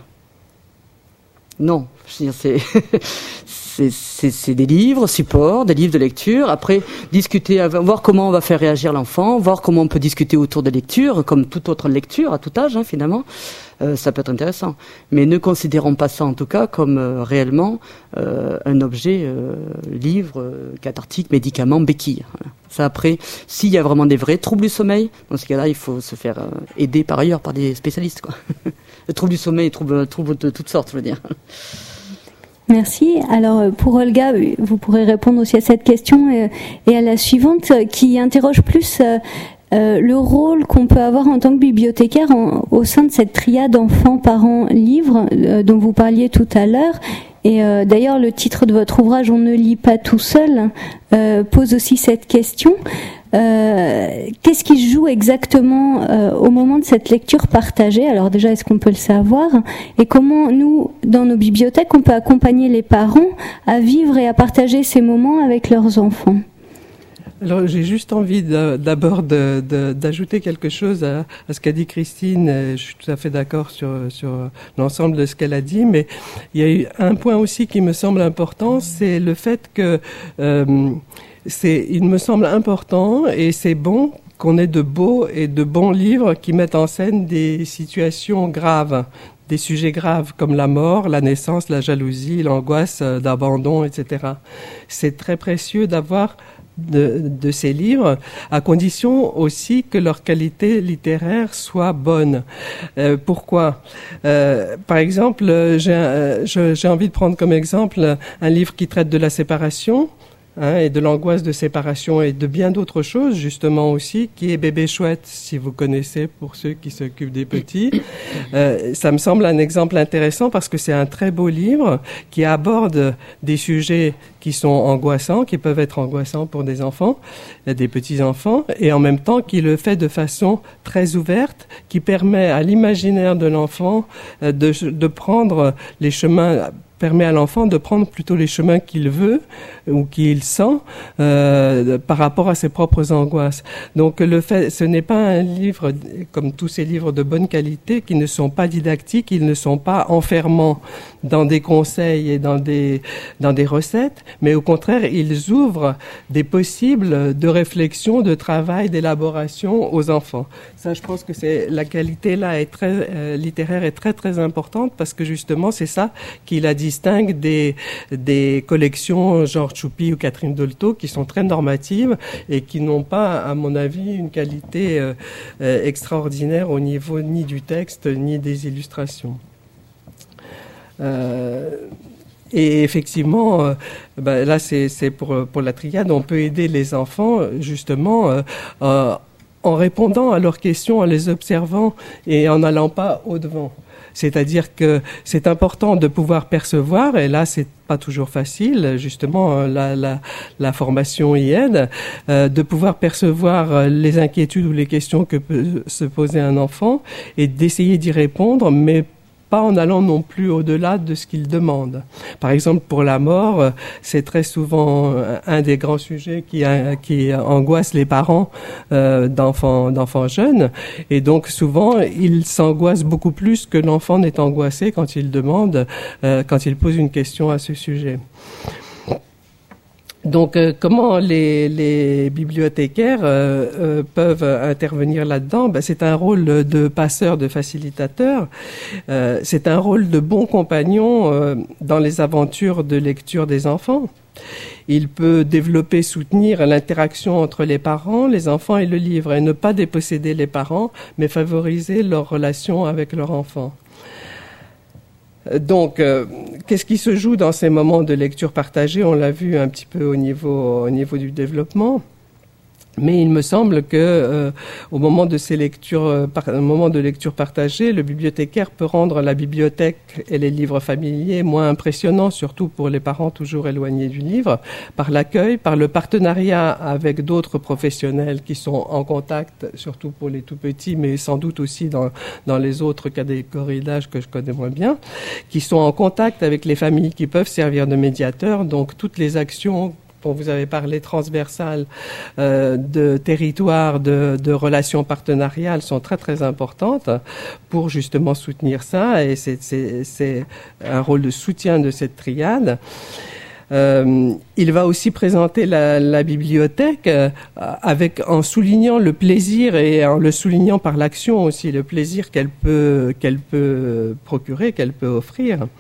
Non. Je veux dire, c'est, c'est, c'est, c'est des livres, supports, des livres de lecture. Après, discuter, voir comment on va faire réagir l'enfant, voir comment on peut discuter autour de lecture, comme toute autre lecture à tout âge, hein, finalement. Euh, ça peut être intéressant. Mais ne considérons pas ça, en tout cas, comme euh, réellement euh, un objet, euh, livre, euh, cathartique, médicament, béquille. Voilà. Ça, après, s'il y a vraiment des vrais troubles du sommeil, dans ce cas-là, il faut se faire euh, aider par ailleurs par des spécialistes, quoi. Le trouble du sommeil, trouble, trouble de toutes sortes, je veux dire. Merci. Alors pour Olga, vous pourrez répondre aussi à cette question et, et à la suivante qui interroge plus euh, euh, le rôle qu'on peut avoir en tant que bibliothécaire en, au sein de cette triade enfants, parents, livres euh, dont vous parliez tout à l'heure. Et euh, d'ailleurs, le titre de votre ouvrage, On ne lit pas tout seul, euh, pose aussi cette question. Euh, qu'est-ce qui se joue exactement euh, au moment de cette lecture partagée? Alors déjà, est-ce qu'on peut le savoir? Et comment nous, dans nos bibliothèques, on peut accompagner les parents à vivre et à partager ces moments avec leurs enfants? Alors, j'ai juste envie de, d'abord de, de, d'ajouter quelque chose à, à ce qu'a dit Christine. Je suis tout à fait d'accord sur, sur l'ensemble de ce qu'elle a dit, mais il y a eu un point aussi qui me semble important, c'est le fait que euh, c'est, il me semble important et c'est bon qu'on ait de beaux et de bons livres qui mettent en scène des situations graves, des sujets graves comme la mort, la naissance, la jalousie, l'angoisse d'abandon, et cetera. C'est très précieux d'avoir de, de ces livres, à condition aussi que leur qualité littéraire soit bonne. Euh, pourquoi ? euh, Par exemple, j'ai, euh, j'ai envie de prendre comme exemple un livre qui traite de la séparation, Hein, et de l'angoisse de séparation et de bien d'autres choses, justement aussi, qui est Bébé Chouette, si vous connaissez, pour ceux qui s'occupent des petits. Euh, ça me semble un exemple intéressant parce que c'est un très beau livre qui aborde des sujets qui sont angoissants, qui peuvent être angoissants pour des enfants, des petits-enfants, et en même temps qui le fait de façon très ouverte, qui permet à l'imaginaire de l'enfant de, de prendre les chemins permet à l'enfant de prendre plutôt les chemins qu'il veut ou qu'il sent euh, par rapport à ses propres angoisses. Donc le fait, ce n'est pas un livre comme tous ces livres de bonne qualité qui ne sont pas didactiques, ils ne sont pas enfermants dans des conseils et dans des dans des recettes, mais au contraire ils ouvrent des possibles de réflexion, de travail, d'élaboration aux enfants. Ça, je pense que c'est la qualité là est très euh, littéraire est très très importante parce que justement c'est ça qui la distingue des des collections genre Choupi ou Catherine Dolto qui sont très normatives et qui n'ont pas, à mon avis, une qualité euh, euh, extraordinaire au niveau ni du texte ni des illustrations. Euh, et effectivement, euh, ben là c'est c'est pour pour la triade, on peut aider les enfants justement euh, euh, en répondant à leurs questions, en les observant et en n'allant pas au-devant. C'est-à-dire que c'est important de pouvoir percevoir, et là c'est pas toujours facile, justement la, la, la formation y aide, euh, de pouvoir percevoir les inquiétudes ou les questions que peut se poser un enfant et d'essayer d'y répondre, mais pas en allant non plus au-delà de ce qu'il demande. Par exemple, pour la mort, c'est très souvent un des grands sujets qui, qui angoisse les parents euh, d'enfants, d'enfants jeunes. Et donc, souvent, ils s'angoissent beaucoup plus que l'enfant n'est angoissé quand il demande, euh, quand il pose une question à ce sujet. Donc, euh, comment les, les bibliothécaires euh, euh, peuvent intervenir là-dedans ? Ben, c'est un rôle de passeur, de facilitateur. Euh, c'est un rôle de bon compagnon euh, dans les aventures de lecture des enfants. Il peut développer, soutenir l'interaction entre les parents, les enfants et le livre, et ne pas déposséder les parents, mais favoriser leur relation avec leur enfant. Donc, euh, qu'est-ce qui se joue dans ces moments de lecture partagée ? On l'a vu un petit peu au niveau, au niveau du développement. Mais il me semble que euh, au moment de ces lectures, euh, par, au moment de lecture partagée, le bibliothécaire peut rendre la bibliothèque et les livres familiers moins impressionnants, surtout pour les parents toujours éloignés du livre, par l'accueil, par le partenariat avec d'autres professionnels qui sont en contact, surtout pour les tout petits, mais sans doute aussi dans dans les autres catégories d'âge que je connais moins bien, qui sont en contact avec les familles qui peuvent servir de médiateurs. Donc toutes les actions dont vous avez parlé, transversales, euh, de territoire, de, de relations partenariales sont très très importantes pour justement soutenir ça, et c'est, c'est, c'est un rôle de soutien de cette triade. Euh, il va aussi présenter la, la bibliothèque euh, avec, en soulignant le plaisir et en le soulignant par l'action aussi, le plaisir qu'elle peut, qu'elle peut procurer, qu'elle peut offrir.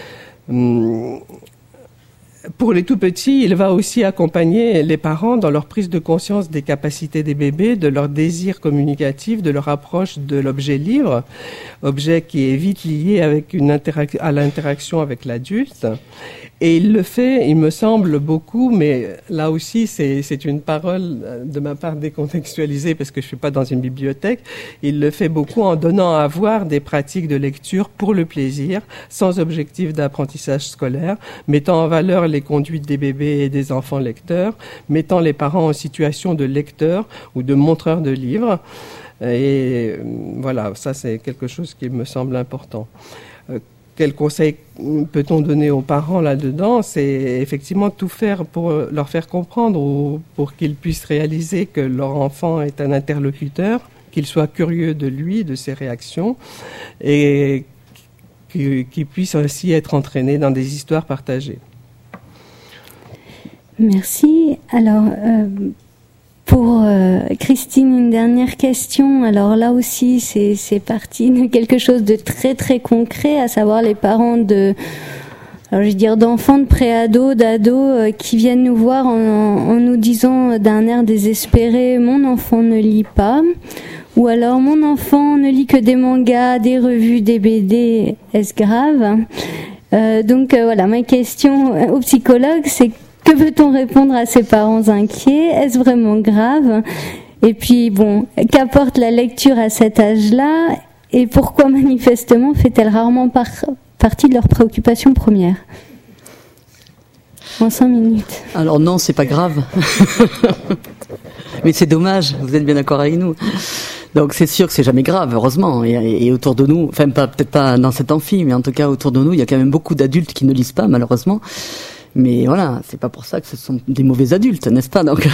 Hum, Pour les tout-petits, il va aussi accompagner les parents dans leur prise de conscience des capacités des bébés, de leur désir communicatif, de leur approche de l'objet livre, objet qui est vite lié avec une interac- à l'interaction avec l'adulte. Et il le fait, il me semble, beaucoup, mais là aussi, c'est, c'est une parole de ma part décontextualisée parce que je suis pas dans une bibliothèque. Il le fait beaucoup en donnant à voir des pratiques de lecture pour le plaisir, sans objectif d'apprentissage scolaire, mettant en valeur les conduites des bébés et des enfants lecteurs, mettant les parents en situation de lecteurs ou de montreurs de livres. Et voilà, ça c'est quelque chose qui me semble important. Quel conseil peut-on donner aux parents là-dedans ? C'est effectivement tout faire pour leur faire comprendre ou pour qu'ils puissent réaliser que leur enfant est un interlocuteur, qu'il soit curieux de lui, de ses réactions, et qu'il puisse aussi être entraîné dans des histoires partagées. Merci. Alors, euh, pour euh, Christine, une dernière question. Alors là aussi, c'est, c'est parti de quelque chose de très très concret, à savoir les parents de alors je vais dire d'enfants, de pré-ados, d'ados euh, qui viennent nous voir en, en nous disant d'un air désespéré « mon enfant ne lit pas ». Ou alors, mon enfant ne lit que des mangas, des revues, des B D, est-ce grave ? euh, Donc euh, voilà, ma question au psychologue, c'est que peut-on répondre à ces parents inquiets ? Est-ce vraiment grave ? Et puis bon, qu'apporte la lecture à cet âge-là ? Et pourquoi manifestement fait-elle rarement par, partie de leurs préoccupations premières ? En cinq minutes. Alors non, c'est pas grave. Mais c'est dommage, vous êtes bien d'accord avec nous. Donc c'est sûr que c'est jamais grave, heureusement. Et, et autour de nous, enfin pas peut-être pas dans cet amphi, mais en tout cas autour de nous, il y a quand même beaucoup d'adultes qui ne lisent pas, malheureusement. Mais voilà, c'est pas pour ça que ce sont des mauvais adultes, n'est-ce pas ? Donc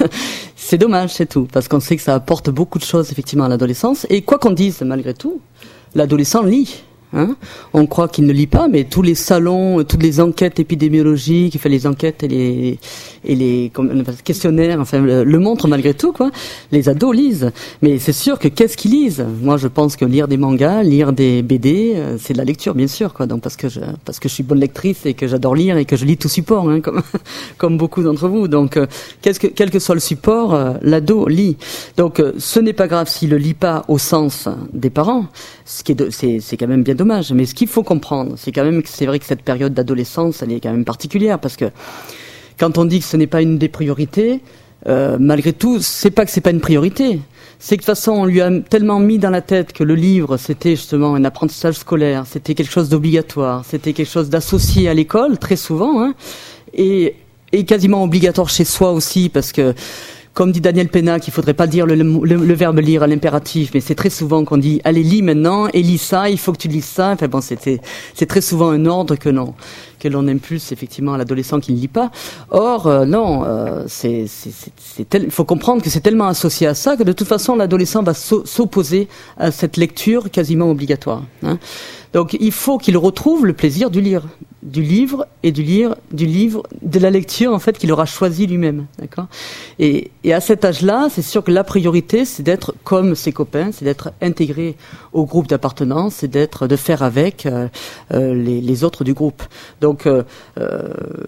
c'est dommage, c'est tout, parce qu'on sait que ça apporte beaucoup de choses effectivement à l'adolescence. Et quoi qu'on dise, malgré tout, l'adolescent lit. Hein, on croit qu'il ne lit pas, mais tous les salons, toutes les enquêtes épidémiologiques, enfin les enquêtes et les et les questionnaires, enfin le, le montrent malgré tout, quoi. Les ados lisent, mais c'est sûr que qu'est-ce qu'ils lisent ? Moi, je pense que lire des mangas, lire des B D, euh, c'est de la lecture, bien sûr, quoi. Donc parce que je parce que je suis bonne lectrice et que j'adore lire et que je lis tout support, hein, comme comme beaucoup d'entre vous. Donc euh, qu'est-ce que quel que soit le support, euh, l'ado lit. Donc euh, ce n'est pas grave s'il le lit pas au sens des parents, ce qui est de, c'est c'est quand même bien dommage. Mais ce qu'il faut comprendre, c'est quand même que c'est vrai que cette période d'adolescence, elle est quand même particulière, parce que quand on dit que ce n'est pas une des priorités, euh, malgré tout, c'est pas que c'est pas une priorité. C'est que de toute façon, on lui a tellement mis dans la tête que le livre, c'était justement un apprentissage scolaire, c'était quelque chose d'obligatoire, c'était quelque chose d'associé à l'école, très souvent, hein, et, et quasiment obligatoire chez soi aussi, parce que comme dit Daniel Pénac, il faudrait pas dire le, le, le verbe lire à l'impératif, mais c'est très souvent qu'on dit allez lis maintenant et lis ça, il faut que tu lises ça. Enfin bon, c'est c'est très souvent un ordre que non que l'on impulse effectivement à l'adolescent qui ne lit pas. Or euh, non, euh, c'est c'est c'est tel, il faut comprendre que c'est tellement associé à ça que de toute façon l'adolescent va s'opposer à cette lecture quasiment obligatoire. Hein. Donc il faut qu'il retrouve le plaisir du lire. du livre et du lire du livre de la lecture en fait qu'il aura choisi lui-même, d'accord. Et, et à cet âge-là, c'est sûr que la priorité, c'est d'être comme ses copains, c'est d'être intégré au groupe d'appartenance, c'est d'être de faire avec euh, euh, les, les autres du groupe. Donc euh, euh,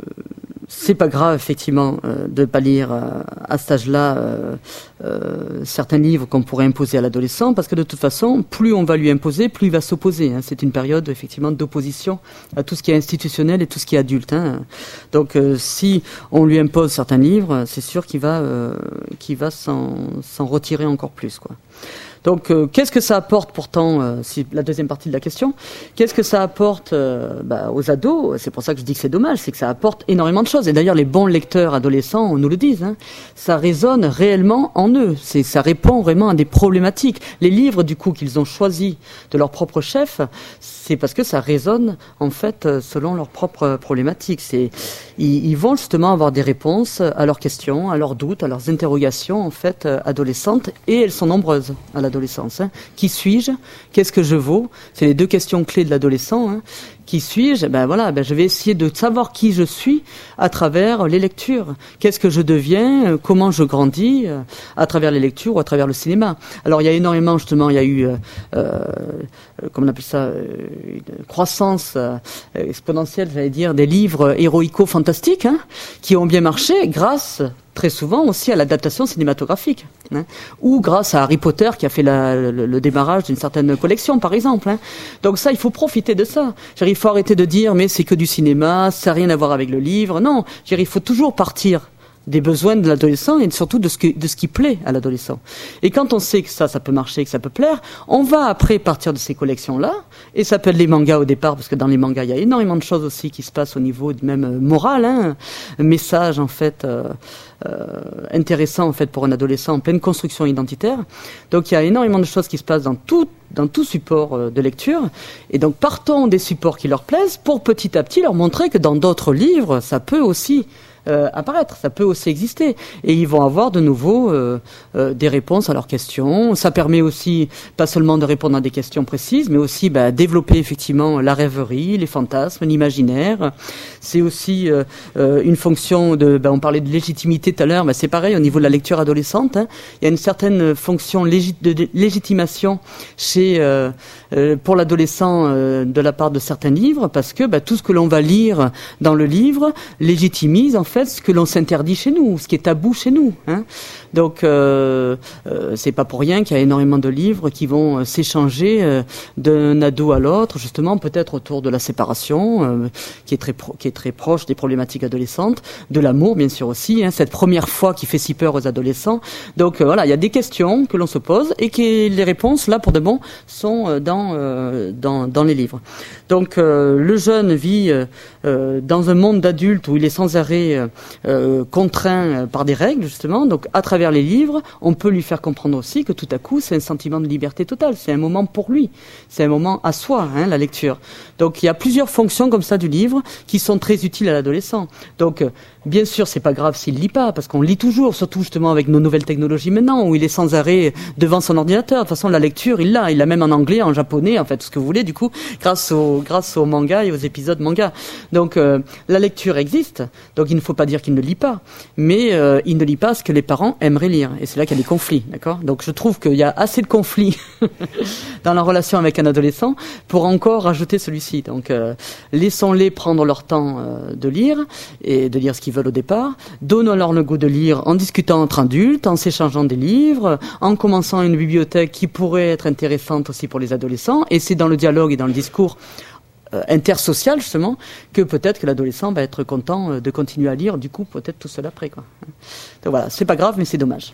c'est pas grave effectivement euh, de pas lire euh, à cet âge-là euh, euh, certains livres qu'on pourrait imposer à l'adolescent, parce que de toute façon, plus on va lui imposer, plus il va s'opposer. Hein. C'est une période effectivement d'opposition à tout ce qui est institutionnel et tout ce qui est adulte. Hein. Donc euh, si on lui impose certains livres, c'est sûr qu'il va euh, qu'il va s'en s'en retirer encore plus, quoi. Donc, euh, qu'est-ce que ça apporte pourtant, euh, si la deuxième partie de la question, qu'est-ce que ça apporte euh, bah, aux ados ? C'est pour ça que je dis que c'est dommage, c'est que ça apporte énormément de choses. Et d'ailleurs, les bons lecteurs adolescents nous le disent. Hein, ça résonne réellement en eux. C'est, ça répond vraiment à des problématiques. Les livres, du coup, qu'ils ont choisis de leur propre chef, c'est parce que ça résonne en fait selon leurs propres problématiques. C'est, ils, ils vont justement avoir des réponses à leurs questions, à leurs doutes, à leurs interrogations en fait adolescentes, et elles sont nombreuses à l'adolescence. Hein. Qui suis-je ? Qu'est-ce que je vaux ? C'est les deux questions clés de l'adolescent. Hein. Qui suis-je ? Ben voilà, ben je vais essayer de savoir qui je suis à travers les lectures. Qu'est-ce que je deviens ? Comment je grandis à travers les lectures ou à travers le cinéma ? Alors il y a énormément justement, il y a eu, euh, euh, comment on appelle ça, une croissance euh, exponentielle, j'allais dire, des livres héroïco-fantastiques hein, qui ont bien marché grâce très souvent aussi à l'adaptation cinématographique, hein, ou grâce à Harry Potter qui a fait la, le, le démarrage d'une certaine collection, par exemple. Hein. Donc ça, il faut profiter de ça. Il faut arrêter de dire mais c'est que du cinéma, ça n'a rien à voir avec le livre. Non, il faut toujours partir des besoins de l'adolescent et surtout de ce, que, de ce qui plaît à l'adolescent. Et quand on sait que ça, ça peut marcher, que ça peut plaire, on va après partir de ces collections-là, et ça peut être les mangas au départ, parce que dans les mangas, il y a énormément de choses aussi qui se passent au niveau même moral, hein, message en fait euh, euh, intéressant en fait pour un adolescent en pleine construction identitaire. Donc il y a énormément de choses qui se passent dans tout dans tout support de lecture, et donc partons des supports qui leur plaisent pour petit à petit leur montrer que dans d'autres livres, ça peut aussi euh, apparaître, ça peut aussi exister. Et ils vont avoir de nouveau euh, euh, des réponses à leurs questions. Ça permet aussi, pas seulement de répondre à des questions précises, mais aussi bah, développer effectivement la rêverie, les fantasmes, l'imaginaire. C'est aussi euh, euh, une fonction de, bah, on parlait de légitimité tout à l'heure, bah, c'est pareil au niveau de la lecture adolescente. Hein. Il y a une certaine fonction légit- de légitimation chez, euh, euh, pour l'adolescent euh, de la part de certains livres, parce que bah, tout ce que l'on va lire dans le livre légitimise en fait ce que l'on s'interdit chez nous, ce qui est tabou chez nous. Hein. Donc euh, euh, c'est pas pour rien qu'il y a énormément de livres qui vont euh, s'échanger euh, d'un ado à l'autre, justement peut-être autour de la séparation, euh, qui est très pro- qui est très proche des problématiques adolescentes, de l'amour bien sûr aussi, hein, cette première fois qui fait si peur aux adolescents. Donc euh, voilà, il y a des questions que l'on se pose et que les réponses là pour de bon sont euh, dans euh, dans dans les livres. Donc euh, le jeune vit euh, euh, dans un monde d'adultes où il est sans arrêt euh, euh, contraint par des règles justement. Donc à travers les livres, on peut lui faire comprendre aussi que tout à coup, c'est un sentiment de liberté totale. C'est un moment pour lui. C'est un moment à soi, hein, la lecture. Donc, il y a plusieurs fonctions comme ça du livre qui sont très utiles à l'adolescent. Donc, euh, bien sûr, c'est pas grave s'il lit pas, parce qu'on lit toujours, surtout justement avec nos nouvelles technologies maintenant, où il est sans arrêt devant son ordinateur. De toute façon, la lecture, il l'a. Il l'a même en anglais, en japonais, en fait, tout ce que vous voulez, du coup, grâce au, grâce au manga et aux épisodes manga. Donc, euh, la lecture existe. Donc, il ne faut pas dire qu'il ne lit pas. Mais, euh, il ne lit pas ce que les parents aimeraient lire. Et c'est là qu'il y a des conflits, d'accord? Donc, je trouve qu'il y a assez de conflits dans la relation avec un adolescent pour encore rajouter celui-ci. Donc, euh, laissons-les prendre leur temps euh, de lire et de lire ce qu'ils veulent au départ. Donnons-leur le goût de lire en discutant entre adultes, en s'échangeant des livres, en commençant une bibliothèque qui pourrait être intéressante aussi pour les adolescents. Et c'est dans le dialogue et dans le discours euh, intersocial, justement, que peut-être que l'adolescent va être content euh, de continuer à lire, du coup, peut-être tout seul après, quoi. Donc voilà, c'est pas grave, mais c'est dommage.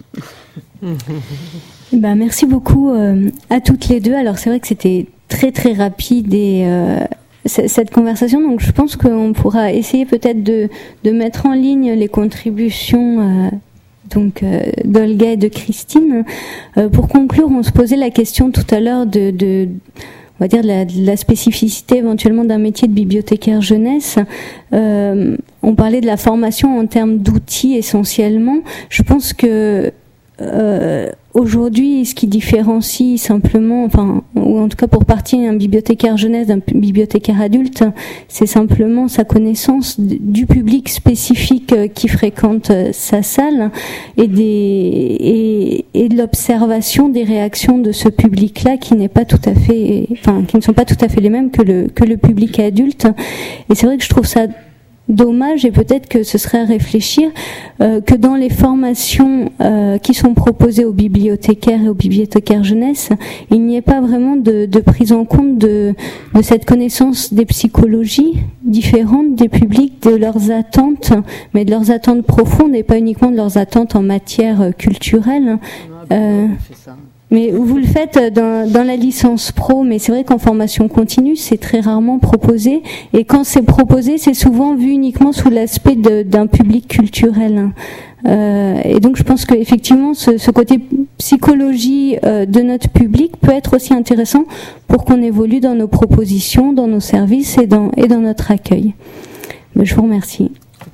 Ben, merci beaucoup euh, à toutes les deux. Alors, c'est vrai que c'était très, très rapide et... Euh cette conversation, donc je pense qu'on pourra essayer peut-être de, de mettre en ligne les contributions euh, donc euh, d'Olga et de Christine. Euh, pour conclure, on se posait la question tout à l'heure de, de on va dire de la, de la spécificité éventuellement d'un métier de bibliothécaire jeunesse. Euh, on parlait de la formation en termes d'outils essentiellement. Je pense que Euh, aujourd'hui, ce qui différencie simplement, enfin, ou en tout cas pour partie, un bibliothécaire jeunesse d'un bibliothécaire adulte, c'est simplement sa connaissance du public spécifique qui fréquente sa salle et des et, et de l'observation des réactions de ce public-là qui n'est pas tout à fait, enfin, qui ne sont pas tout à fait les mêmes que le que le public adulte. Et c'est vrai que je trouve ça dommage, et peut-être que ce serait à réfléchir euh, que dans les formations euh, qui sont proposées aux bibliothécaires et aux bibliothécaires jeunesse, il n'y ait pas vraiment de, de prise en compte de, de cette connaissance des psychologies différentes des publics, de leurs attentes, mais de leurs attentes profondes et pas uniquement de leurs attentes en matière culturelle. Euh, Mais vous le faites dans, dans la licence pro, mais c'est vrai qu'en formation continue, c'est très rarement proposé. Et quand c'est proposé, c'est souvent vu uniquement sous l'aspect de, d'un public culturel. Euh, et donc je pense qu'effectivement, ce, ce côté psychologie euh, de notre public peut être aussi intéressant pour qu'on évolue dans nos propositions, dans nos services et dans, et dans notre accueil. Mais je vous remercie.